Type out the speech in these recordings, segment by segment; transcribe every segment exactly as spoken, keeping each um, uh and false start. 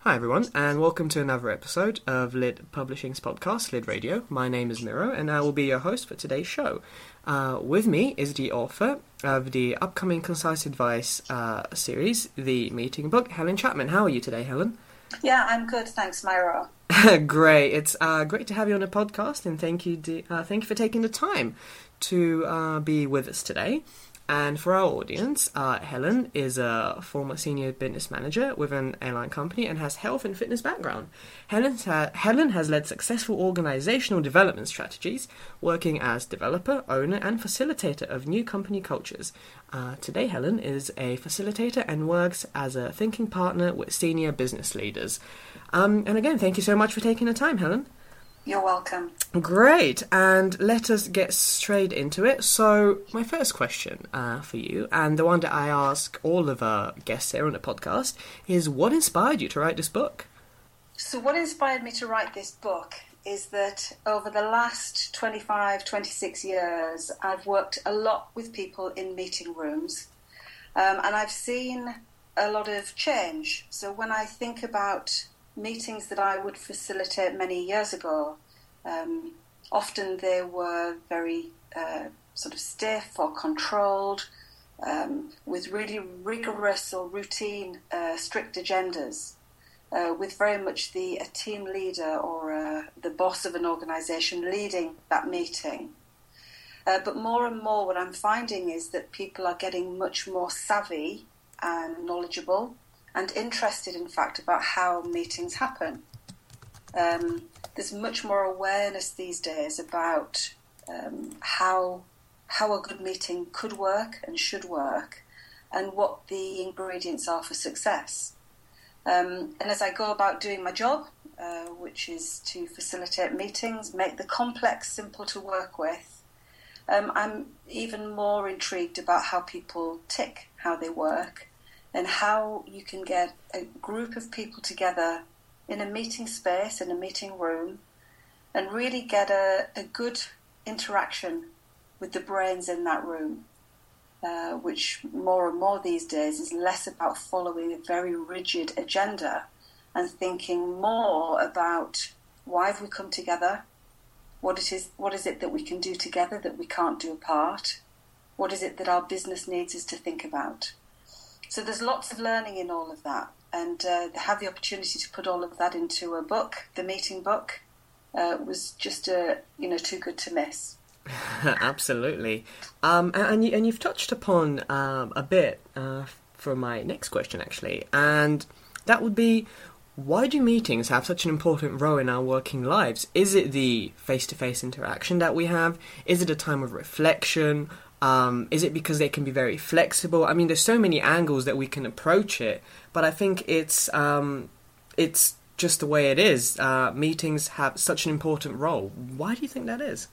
Hi everyone, and welcome to another episode of Lid Publishing's podcast, Lid Radio. My name is Miro, and I will be your host for today's show. Uh, with me is the author of the upcoming Concise Advice uh, series, The Meeting Book, Helen Chapman. How are you today, Helen? Yeah, I'm good, thanks, Miro. Great. It's uh, great to have you on the podcast, and thank you, de- uh, thank you for taking the time to uh, be with us today. And for our audience, uh, Helen is a former senior business manager with an airline company and has health and fitness background. Helen's ha- Helen has led successful organizational development strategies, working as developer, owner, and facilitator of new company cultures. Uh, today, Helen is a facilitator and works as a thinking partner with senior business leaders. Um, and again, thank you so much for taking the time, Helen. You're welcome. Great, and let us get straight into it. So, my first question uh, for you, and the one that I ask all of our guests here on the podcast, is what inspired you to write this book? So what inspired me to write this book is that over the last twenty-five, twenty-six years, I've worked a lot with people in meeting rooms, um, and I've seen a lot of change. So when I think about meetings that I would facilitate many years ago, um, often they were very uh, sort of stiff or controlled, um, with really rigorous or routine, uh, strict agendas, uh, with very much the a team leader or uh, the boss of an organisation leading that meeting. Uh, but more and more what I'm finding is that people are getting much more savvy and knowledgeable and interested, in fact, about how meetings happen. Um, there's much more awareness these days about um, how how a good meeting could work and should work, and what the ingredients are for success. Um, and as I go about doing my job, uh, which is to facilitate meetings, make the complex simple to work with, um, I'm even more intrigued about how people tick, how they work, and how you can get a group of people together in a meeting space, in a meeting room, and really get a, a good interaction with the brains in that room, uh, which more and more these days is less about following a very rigid agenda and thinking more about why have we come together, what it is, what is it that we can do together that we can't do apart, what is it that our business needs us to think about. So there's lots of learning in all of that, and uh, to have the opportunity to put all of that into a book, the meeting book, uh, was just uh, you know too good to miss. Absolutely, um, and you, and you've touched upon um, a bit uh, for my next question actually, and that would be, why do meetings have such an important role in our working lives? Is it the face-to-face interaction that we have? Is it a time of reflection? Um, is it because they can be very flexible? I mean, there's so many angles that we can approach it, but I think it's um, it's just the way it is. Uh, meetings have such an important role. Why do you think that is?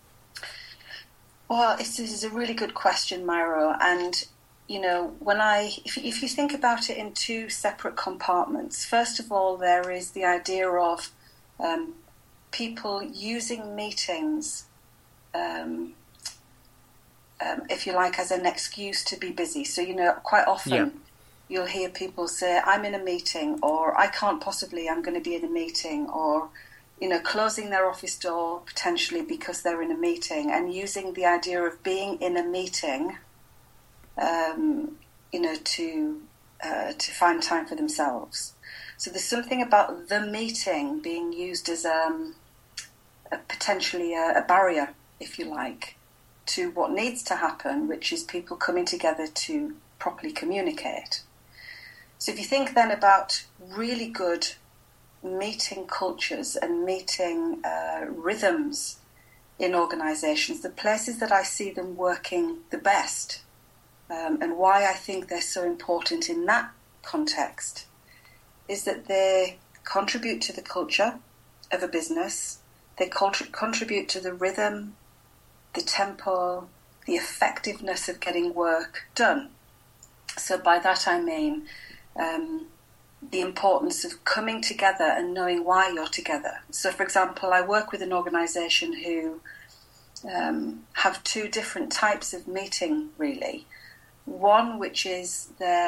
Well, it's, this is a really good question, Miro. And, you know, when I, if, if you think about it in two separate compartments, first of all, there is the idea of um, people using meetings um Um, if you like, as an excuse to be busy. So, you know, quite often yeah. you'll hear people say, I'm in a meeting, or I can't possibly, I'm going to be in a meeting, or, you know, closing their office door potentially because they're in a meeting, and using the idea of being in a meeting, um, you know, to uh, to find time for themselves. So there's something about the meeting being used as um, a, potentially a, a barrier, if you like, to what needs to happen, which is people coming together to properly communicate. So if you think then about really good meeting cultures and meeting uh, rhythms in organisations, the places that I see them working the best, um, and why I think they're so important in that context, is that they contribute to the culture of a business, they contr- contribute to the rhythm, the tempo, the effectiveness of getting work done. So by that I mean um, the importance of coming together and knowing why you're together. So for example, I work with an organisation who um, have two different types of meeting really. One which is their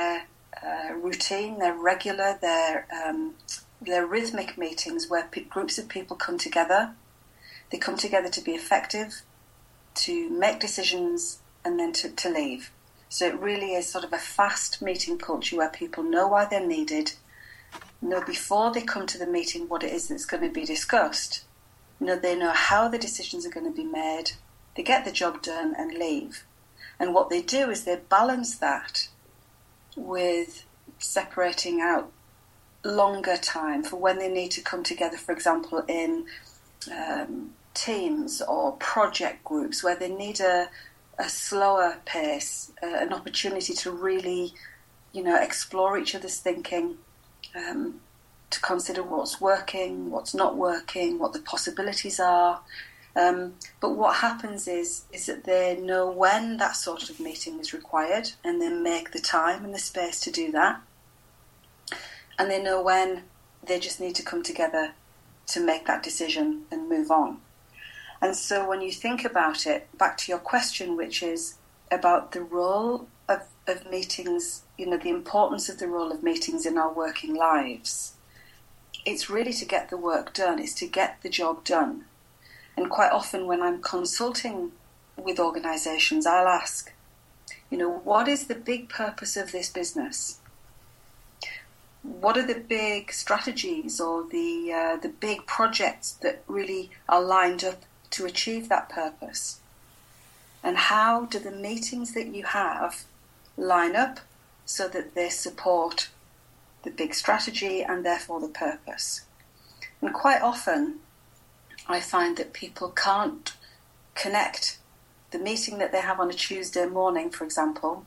uh, routine, they're regular, they're, um, they're rhythmic meetings where p- groups of people come together. They come together to be effective, to make decisions, and then to, to leave. So it really is sort of a fast meeting culture where people know why they're needed, know before they come to the meeting what it is that's going to be discussed, know they know how the decisions are going to be made, they get the job done and leave. And what they do is they balance that with separating out longer time for when they need to come together, for example, in um, teams or project groups where they need a, a slower pace, uh, an opportunity to really, you know, explore each other's thinking, um, to consider what's working, what's not working, what the possibilities are. Um, but what happens is is that they know when that sort of meeting is required, and they make the time and the space to do that. And they know when they just need to come together to make that decision and move on. And so when you think about it, back to your question, which is about the role of, of meetings, you know, the importance of the role of meetings in our working lives, it's really to get the work done, it's to get the job done. And quite often when I'm consulting with organisations, I'll ask, you know, what is the big purpose of this business? What are the big strategies or the uh, the big projects that really are lined up to achieve that purpose? And how do the meetings that you have line up so that they support the big strategy and therefore the purpose? And quite often I find that people can't connect the meeting that they have on a Tuesday morning, for example,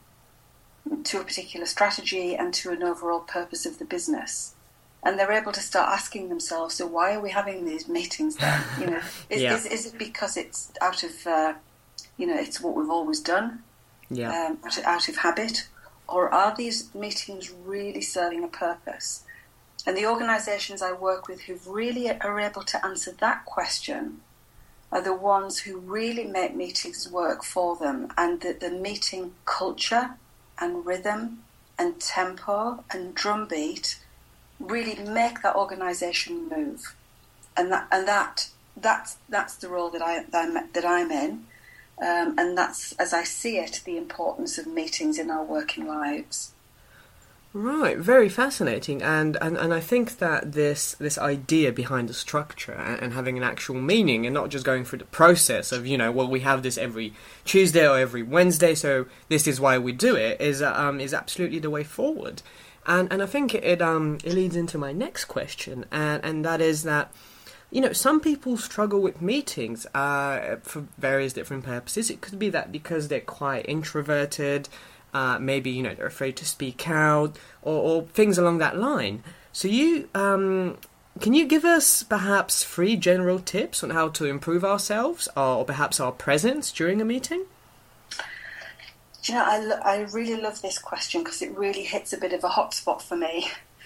to a particular strategy and to an overall purpose of the business. And they're able to start asking themselves, so why are we having these meetings then? You know, is, yeah. is, is it because it's out of, uh, you know, it's what we've always done, yeah. um, out, of, out of habit? Or are these meetings really serving a purpose? And the organisations I work with who really are able to answer that question are the ones who really make meetings work for them, and that the meeting culture and rhythm and tempo and drumbeat really make that organisation move. And that and that that's that's the role that I that I'm, that I'm in, um, and that's, as I see it, the importance of meetings in our working lives. Right, very fascinating, and, and, and I think that this this idea behind the structure and, and having an actual meaning, and not just going through the process of, you know, well, we have this every Tuesday or every Wednesday, so this is why we do it, is uh, um is absolutely the way forward. And and I think it um it leads into my next question, and and that is that, you know, some people struggle with meetings uh for various different purposes. It could be that because they're quite introverted. Uh, maybe, you know, they're afraid to speak out, or, or things along that line. So you, um, can you give us perhaps three general tips on how to improve ourselves, or, or perhaps our presence during a meeting? Do you know, I, lo- I really love this question because it really hits a bit of a hot spot for me.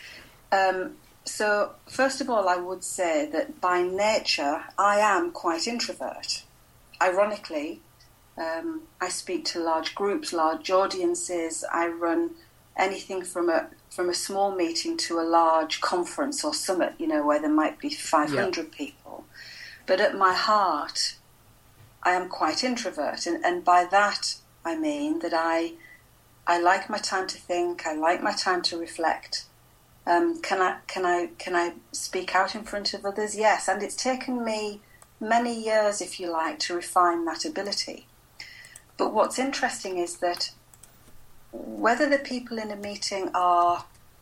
Um, so, first of all, I would say that by nature, I am quite introvert. Ironically, Um, I speak to large groups, large audiences. I run anything from a from a small meeting to a large conference or summit, you know, where there might be five hundred yeah. people. But at my heart, I am quite introvert, and, and by that I mean that I I like my time to think. I like my time to reflect. Um, can I can I can I speak out in front of others? Yes, and it's taken me many years, if you like, to refine that ability. But what's interesting is that whether the people in a meeting are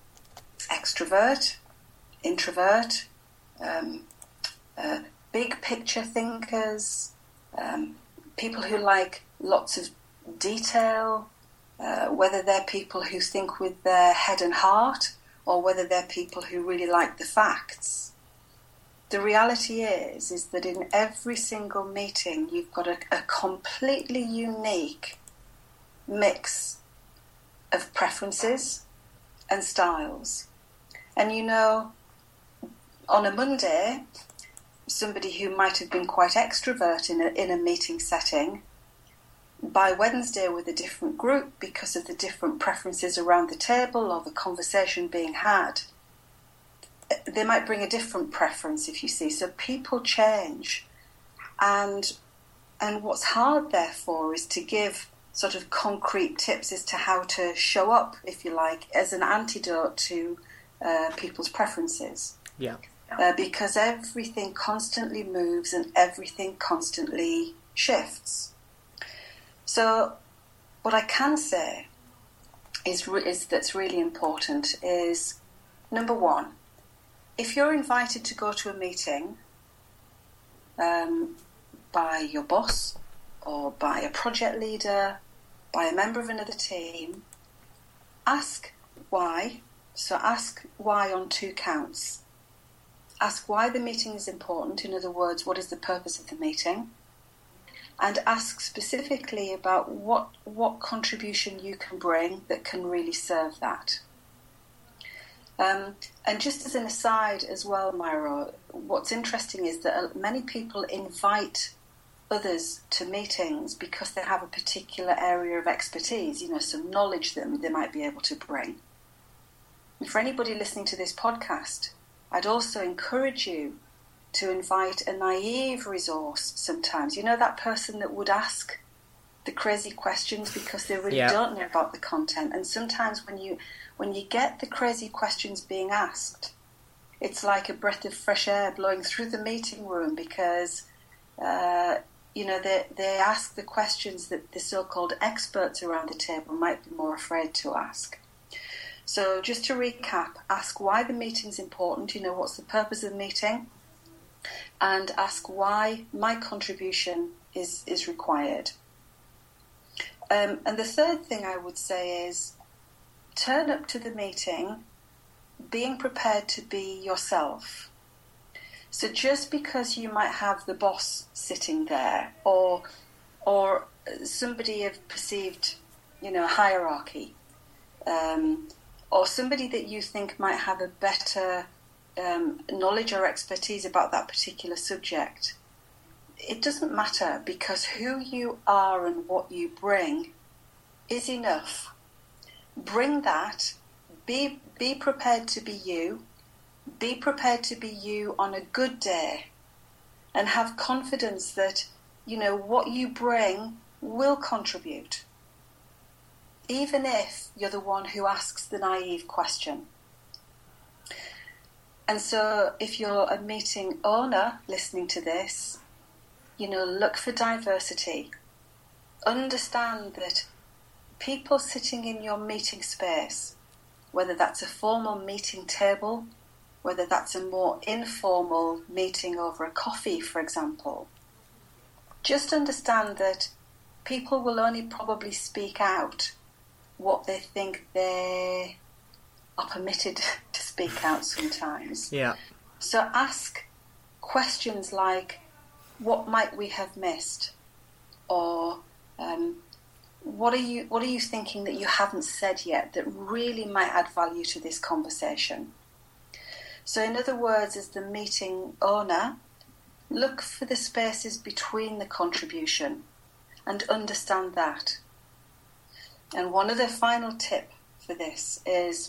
extrovert, introvert, um, uh, big picture thinkers, um, people who like lots of detail, uh, whether they're people who think with their head and heart, or whether they're people who really like the facts, the reality is, is that in every single meeting, you've got a, a completely unique mix of preferences and styles. And you know, on a Monday, somebody who might have been quite extrovert in a, in a meeting setting by Wednesday with a different group because of the different preferences around the table or the conversation being had. They might bring a different preference, if you see. So people change. And and what's hard, therefore, is to give sort of concrete tips as to how to show up, if you like, as an antidote to uh, people's preferences. Yeah. Uh, because everything constantly moves and everything constantly shifts. So what I can say is, re- is that's really important is, number one, if you're invited to go to a meeting um, by your boss or by a project leader, by a member of another team, ask why. So ask why on two counts. Ask why the meeting is important. In other words, what is the purpose of the meeting? And ask specifically about what what contribution you can bring that can really serve that. Um, and just as an aside as well, Myra, what's interesting is that many people invite others to meetings because they have a particular area of expertise, you know, some knowledge that they might be able to bring. And for anybody listening to this podcast, I'd also encourage you to invite a naive resource sometimes. You know, that person that would ask the crazy questions because they really yeah. don't know about the content. And sometimes when you when you get the crazy questions being asked, it's like a breath of fresh air blowing through the meeting room because, uh, you know, they, they ask the questions that the so-called experts around the table might be more afraid to ask. So just to recap, ask why the meeting's important, you know, what's the purpose of the meeting, and ask why my contribution is, is required. Um, and the third thing I would say is turn up to the meeting being prepared to be yourself. So just because you might have the boss sitting there or or somebody of perceived, you know, hierarchy, um, or somebody that you think might have a better um, knowledge or expertise about that particular subject, it doesn't matter because who you are and what you bring is enough. Bring that, be be prepared to be you, be prepared to be you on a good day, and have confidence that, you know, what you bring will contribute, even if you're the one who asks the naive question. And so if you're a meeting owner listening to this, you know, look for diversity. Understand that people sitting in your meeting space, whether that's a formal meeting table, whether that's a more informal meeting over a coffee, for example, just understand that people will only probably speak out what they think they are permitted to speak out sometimes. Yeah. So ask questions like, what might we have missed? Or um, what are you what are you thinking that you haven't said yet that really might add value to this conversation? So in other words, as the meeting owner, look for the spaces between the contribution and understand that. And one other final tip for this is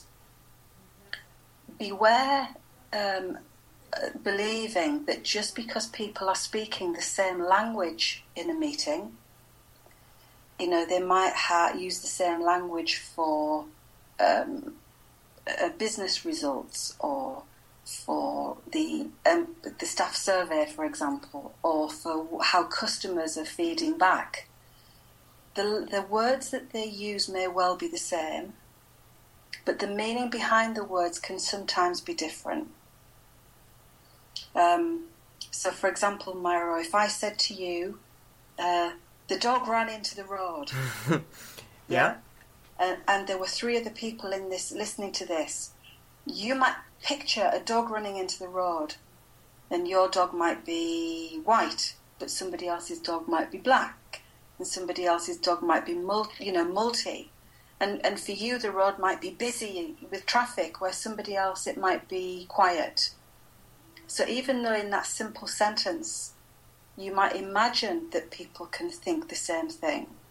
beware um, believing that just because people are speaking the same language in a meeting, you know, they might ha- use the same language for um, uh, business results or for the um, the staff survey, for example, or for how customers are feeding back. The, the words that they use may well be the same, but the meaning behind the words can sometimes be different. Um, so, for example, Myra, if I said to you, uh, the dog ran into the road. yeah. yeah? And, and there were three other people in this listening to this. You might picture a dog running into the road, and your dog might be white, but somebody else's dog might be black, and somebody else's dog might be multi, you know, multi. And and for you, the road might be busy with traffic, where somebody else it might be quiet. So even though in that simple sentence, you might imagine that people can think the same thing,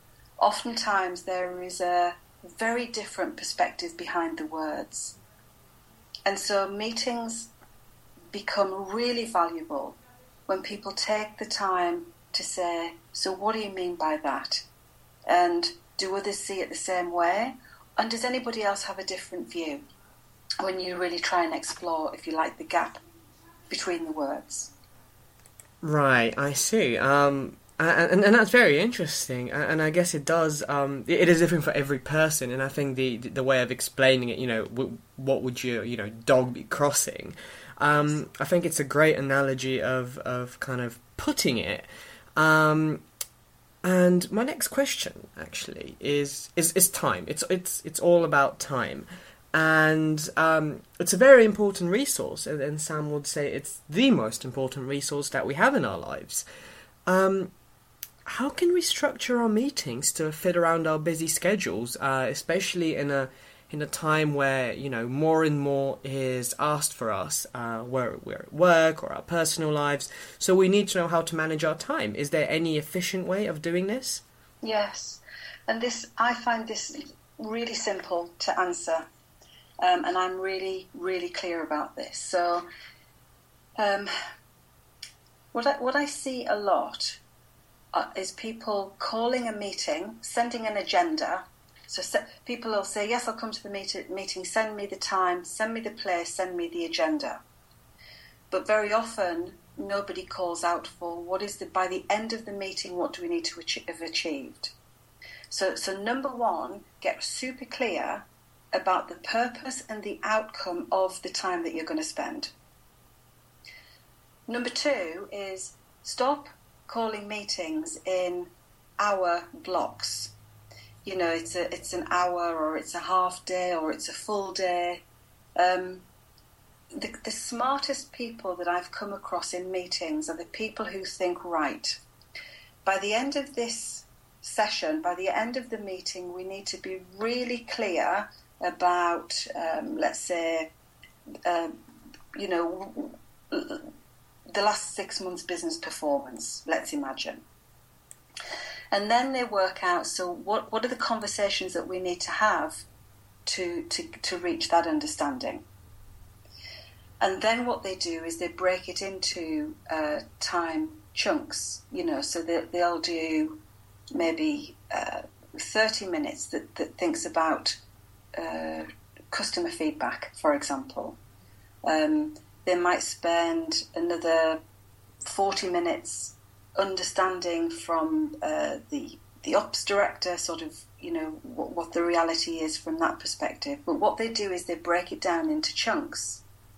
oftentimes there is a very different perspective behind the words. And so meetings become really valuable when people take the time to say, so what do you mean by that? And do others see it the same way? And does anybody else have a different view? When you really try and explore, if you like, the gap between the words. Right, I see. Um, and, and that's very interesting. And I guess it does, um, it is different for every person. And I think the the way of explaining it, you know, what would your, you know, dog be crossing? Um, I think it's a great analogy of, of kind of putting it. Um, and my next question, actually, is, is, is time. It's, it's, it's all about time. And um, it's a very important resource, and, and Sam would say it's the most important resource that we have in our lives. Um, how can we structure our meetings to fit around our busy schedules, uh, especially in a in a time where, you know, more and more is asked for us, uh, where we're at work or our personal lives? So we need to know how to manage our time. Is there any efficient way of doing this? Yes, and this I find this really simple to answer. Um, and I'm really, really clear about this. So, um, what I, what I see a lot uh, is people calling a meeting, sending an agenda. So se- people will say, yes, I'll come to the meet- meeting, send me the time, send me the place, send me the agenda. But very often, nobody calls out for what is the, by the end of the meeting, what do we need to ach- have achieved? So, so number one, get super clear about the purpose and the outcome of the time that you're going to spend. Number two is stop calling meetings in hour blocks. You know, it's a it's an hour, or it's a half day, or it's a full day. Um, the, the smartest people that I've come across in meetings are the people who think, right, by the end of this session, by the end of the meeting, we need to be really clear about, um, let's say, uh, you know, the last six months' business performance, let's imagine. And then they work out, so what, what are the conversations that we need to have to, to, to reach that understanding? And then what they do is they break it into uh, time chunks, you know, so that they'll do maybe uh, thirty minutes that, that thinks about uh, customer feedback, for example. Um, they might spend another forty minutes understanding from uh, the the ops director sort of, you know, what, what the reality is from that perspective. But what they do is they break it down into chunks.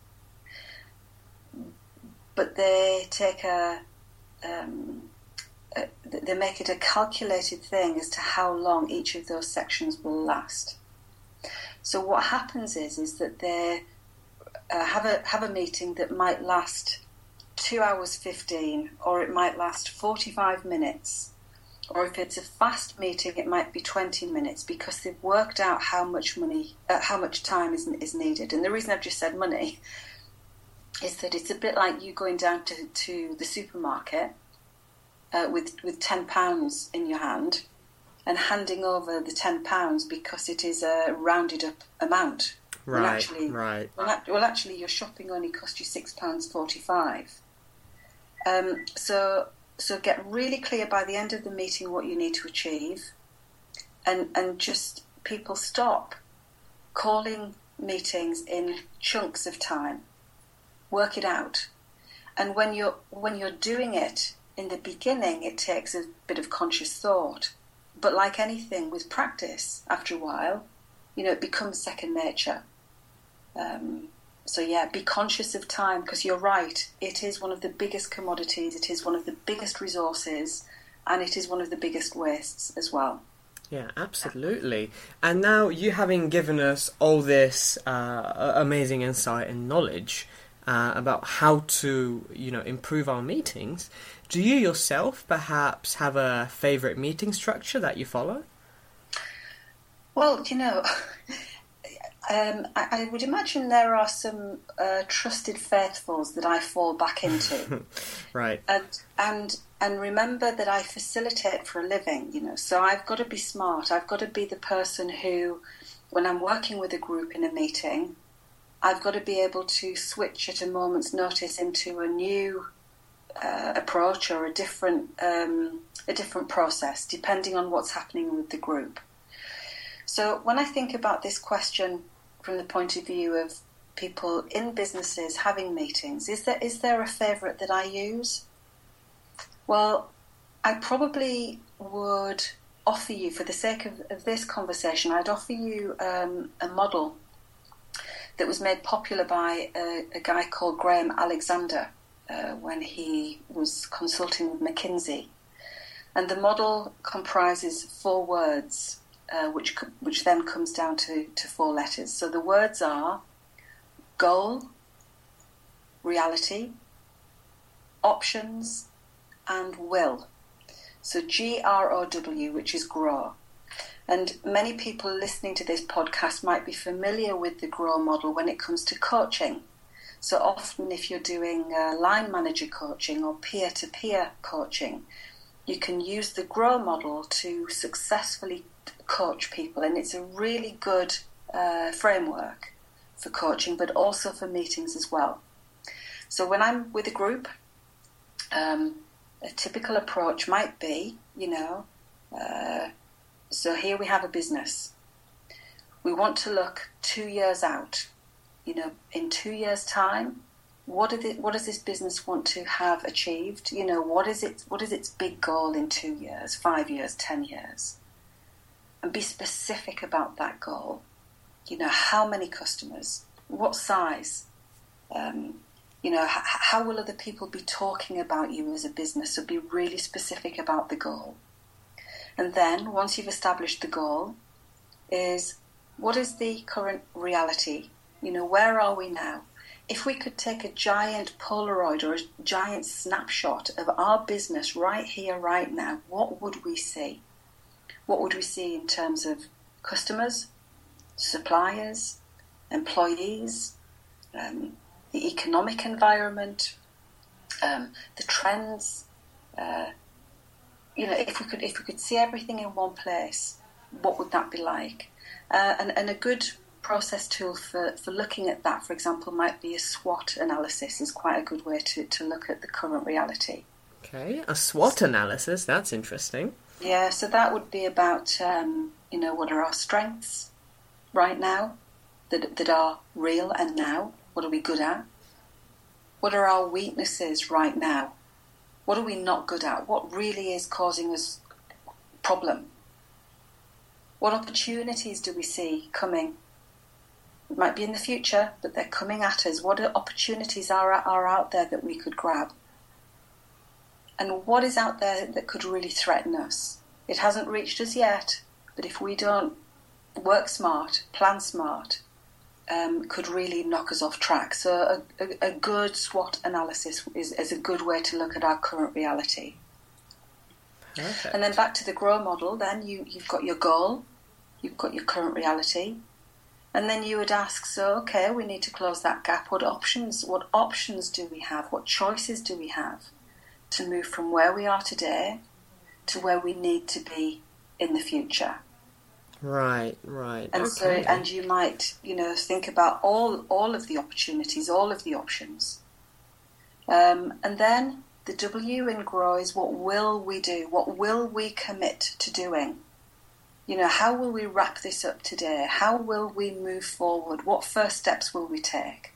But they take a, um, a, they make it a calculated thing as to how long each of those sections will last. So what happens is is that they uh, have a have a meeting that might last two hours fifteen, or it might last forty-five minutes, or if it's a fast meeting, it might be twenty minutes, because they've worked out how much money, uh, how much time is is needed. And the reason I've just said money is that it's a bit like you going down to, to the supermarket uh, with with ten pounds in your hand and handing over the ten pounds because it is a rounded up amount. Right, well, actually, right. Well, well, actually, your shopping only cost you six pounds forty-five. Um, so, so get really clear by the end of the meeting what you need to achieve, and and just people stop calling meetings in chunks of time. Work it out, and when you're when you're doing it in the beginning, it takes a bit of conscious thought. But like anything with practice, after a while, you know, it becomes second nature. Um, so yeah, be conscious of time, because you're right. It is one of the biggest commodities. It is one of the biggest resources, and it is one of the biggest wastes as well. Yeah, absolutely. And now, you having given us all this uh, amazing insight and knowledge uh, about how to, you know, improve our meetings, do you yourself perhaps have a favourite meeting structure that you follow? Well, you know, um, I, I would imagine there are some uh, trusted faithfuls that I fall back into. Right. And, and and remember that I facilitate for a living, you know, so I've got to be smart. I've got to be the person who, when I'm working with a group in a meeting, I've got to be able to switch at a moment's notice into a new uh, approach or a different um, a different process, depending on what's happening with the group. So when I think about this question from the point of view of people in businesses having meetings, is there is there a favourite that I use? Well, I probably would offer you, for the sake of, of this conversation, I'd offer you um, a model that was made popular by a, a guy called Graham Alexander uh, when he was consulting with McKinsey. And the model comprises four words, uh, which which then comes down to, to four letters. So the words are goal, reality, options, and will. So G R O W, which is grow. And many people listening to this podcast might be familiar with the GROW model when it comes to coaching. So often if you're doing uh, line manager coaching or peer-to-peer coaching, you can use the GROW model to successfully coach people. And it's a really good uh, framework for coaching, but also for meetings as well. So when I'm with a group, um, a typical approach might be, you know, uh, so here we have a business. We want to look two years out. You know, in two years' time, what is it? What does this business want to have achieved? You know, what is it? What is its big goal in two years, five years, ten years? And be specific about that goal. You know, how many customers? What size? Um, You know, h- how will other people be talking about you as a business? So be really specific about the goal. And then, once you've established the goal, is what is the current reality? You know, where are we now? If we could take a giant Polaroid or a giant snapshot of our business right here, right now, what would we see? What would we see in terms of customers, suppliers, employees, um, the economic environment, um, the trends. Uh, you know, if we could, if we could see everything in one place, what would that be like? Uh, and, and a good process tool for, for looking at that, for example, might be a SWOT analysis. Is quite a good way to, to look at the current reality. Okay, a SWOT analysis. That's interesting. Yeah, so that would be about um, you know, what are our strengths right now that that are real and now. What are we good at? What are our weaknesses right now? What are we not good at? What really is causing us problem? What opportunities do we see coming? It might be in the future, but they're coming at us. What opportunities are, are out there that we could grab? And what is out there that could really threaten us? It hasn't reached us yet, but if we don't work smart, plan smart, Um, could really knock us off track. So a, a, a good SWOT analysis is, is a good way to look at our current reality. Perfect. And then back to the GROW model, then you, you've got your goal, you've got your current reality, and then you would ask, so okay, we need to close that gap. What options, what options do we have? What choices do we have to move from where we are today to where we need to be in the future? Right, right. And okay. so, and you might, you know, think about all all of the opportunities, all of the options. Um, and then the W in GROW is what will we do? What will we commit to doing? You know, how will we wrap this up today? How will we move forward? What first steps will we take?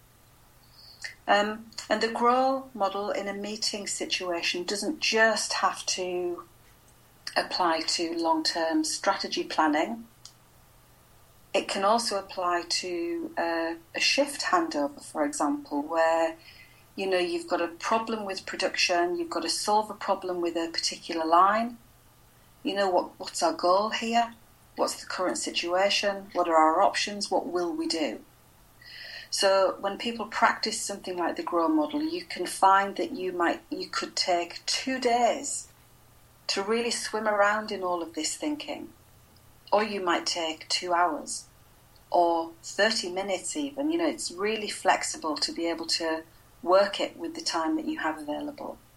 Um, and the GROW model in a meeting situation doesn't just have to apply to long-term strategy planning. It can also apply to uh, a shift handover, for example, where, you know, you've got a problem with production, you've got to solve a problem with a particular line. You know, what what's our goal here? What's the current situation? What are our options? What will we do? So when people practice something like the GROW model, you can find that you might you could take two days to really swim around in all of this thinking. Or you might take two hours or thirty minutes even. You know, it's really flexible to be able to work it with the time that you have available.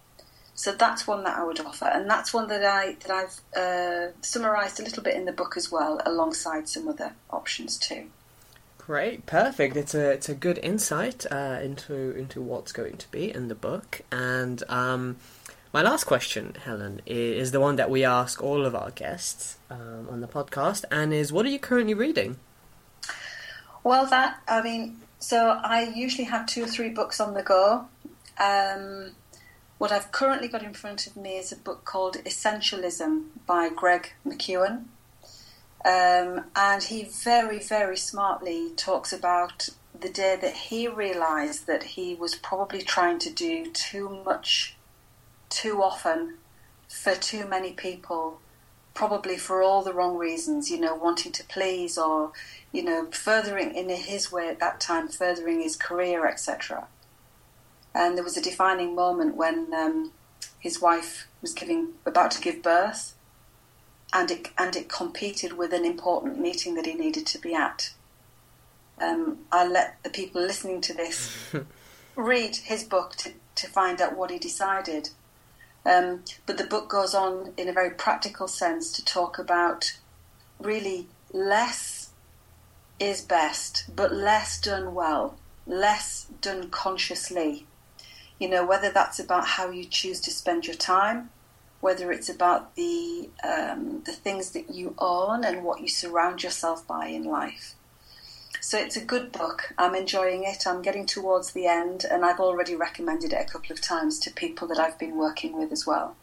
So that's one that I would offer, and that's one that I that I've uh, summarised a little bit in the book as well, alongside some other options too. Great, perfect. It's a it's a good insight uh, into into what's going to be in the book. And um, my last question, Helen, is the one that we ask all of our guests um, on the podcast, and is, what are you currently reading? Well, that I mean, so I usually have two or three books on the go. Um, what I've currently got in front of me is a book called Essentialism by Greg McKeown. Um, and he very, very smartly talks about the day that he realised that he was probably trying to do too much, too often, for too many people, probably for all the wrong reasons, you know, wanting to please, or, you know, furthering, in his way at that time, furthering his career, et cetera. And there was a defining moment when um, his wife was giving, about to give birth, and it and it competed with an important meeting that he needed to be at. Um, I'll let the people listening to this read his book to, to find out what he decided. Um, but the book goes on in a very practical sense to talk about really less is best, but less done well, less done consciously. You know, whether that's about how you choose to spend your time, whether it's about the um, the things that you own and what you surround yourself by in life. So it's a good book. I'm enjoying it. I'm getting towards the end, and I've already recommended it a couple of times to people that I've been working with as well.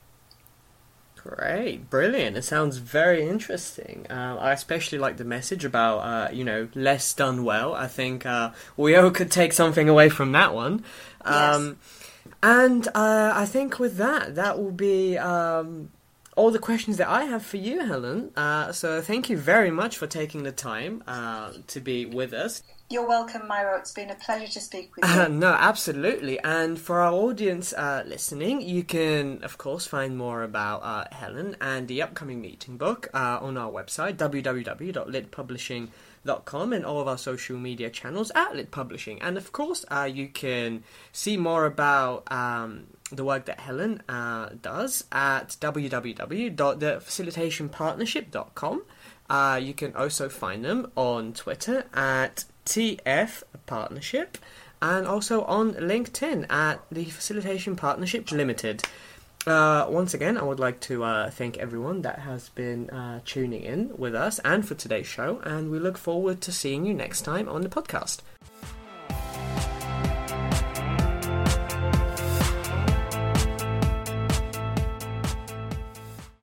Great, brilliant. It sounds very interesting. Uh, I especially like the message about, uh, you know, less done well. I think uh, we all could take something away from that one. Um, yes. And uh, I think with that, that will be um, all the questions that I have for you, Helen. Uh, so thank you very much for taking the time uh, to be with us. You're welcome, Myra. It's been a pleasure to speak with you. Uh, no, absolutely. And for our audience uh, listening, you can, of course, find more about uh, Helen and the upcoming meeting book uh, on our website, w w w dot lit publishing dot com, and all of our social media channels at Lit Publishing. And, of course, uh, you can see more about um, the work that Helen uh, does at w w w dot the facilitation partnership dot com. Uh, you can also find them on Twitter at T F Partnership, and also on LinkedIn at the Facilitation Partnership Limited. Uh, once again, I would like to uh, thank everyone that has been uh, tuning in with us and for today's show, and we look forward to seeing you next time on the podcast.